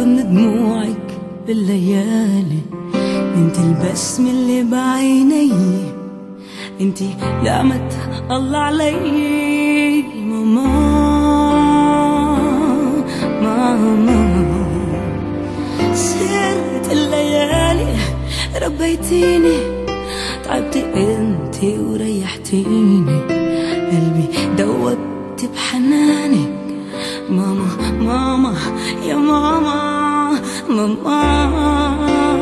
من دموعك بالليالي، انت البسمة اللي بعيني، انت نعمة الله علي. ماما ماما سهرت الليالي ربيتيني، تعبتي انتي وريحتيني، قلبي دوبت بحنانك. ماما ماما يا ماما ماما،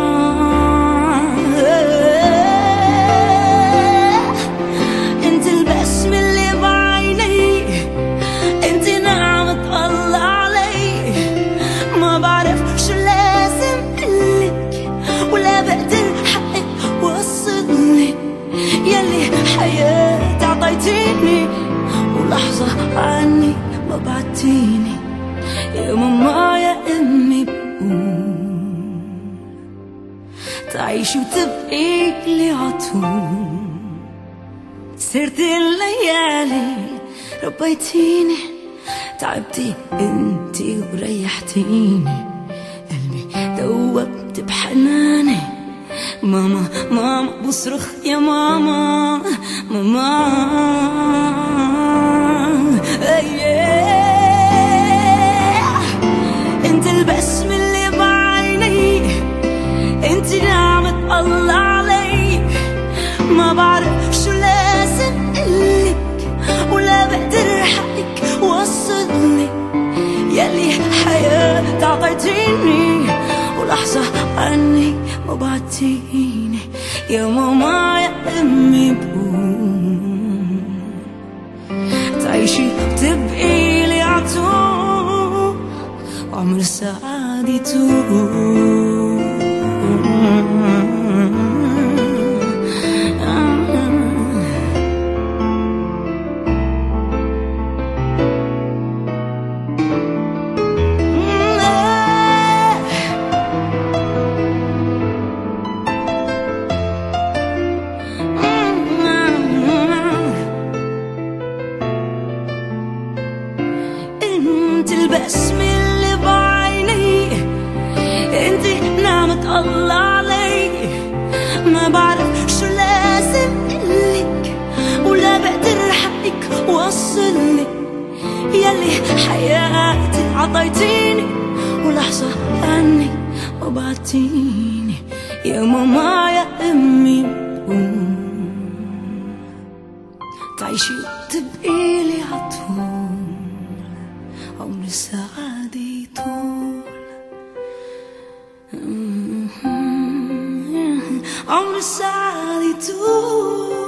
انت البسمة اللي بعيني، انت نعمة الله علي. ما بعرف شو لازم قلك، ولا بقدر حقك وصلني، يلي حياتي عطيتيني، ولحظة عني ما بعدتيني. يا ماما يا امي بقول تعيشي وتبقي لي عطول. سهرت الليالي ربيتيني، تعبتي انتي وريحتيني، قلبي دوبت بحناني. ماما ماما بصرخ يا ماما ماما. انت البسمة اللي بعيني، انت نعمة الله علي. ما بعرف شو لازم قلك، ولا بقدر حقك وصلني، يلي حياتي عطيتيني، ولحظة عني ما بعدتيني. يا ماما يا امي بقول تعيشي وتبقي لي عطول، وعمر السعادة يطول. انت البسمة اللي بعيني، انت نعمة الله علي. ما بعرف شو لازم قلك، ولا بقدر حقك وصلني، يلي حياتي عطيتيني، ولحظة عني ما بعدتيني. يا ماما يا امي بقول تعيشي وتبقي لي عطول، عمر السعادة يطول. عمر السعادة يطول.